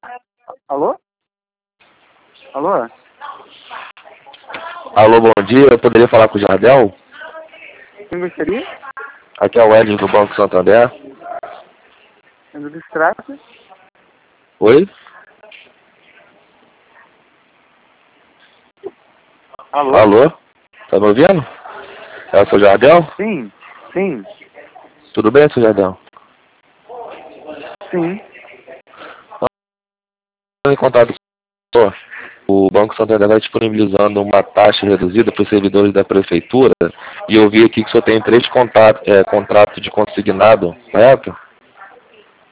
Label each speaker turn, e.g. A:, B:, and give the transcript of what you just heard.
A: Alô? Alô?
B: Alô, bom dia. Eu poderia falar com o Jardel?
A: Quem gostaria?
B: Aqui é o Edson do Banco Santander.
A: Do Distrato?
B: Oi?
A: Alô?
B: Alô? Tá me ouvindo? É o seu Jardel?
A: Sim, sim,
B: Tudo bem, seu Jardel?
A: sim.
B: Estou em contato com o senhor. O Banco Santander vai disponibilizando uma taxa reduzida para os servidores da prefeitura e eu vi aqui que o senhor tem 3 contratos de consignado, correto?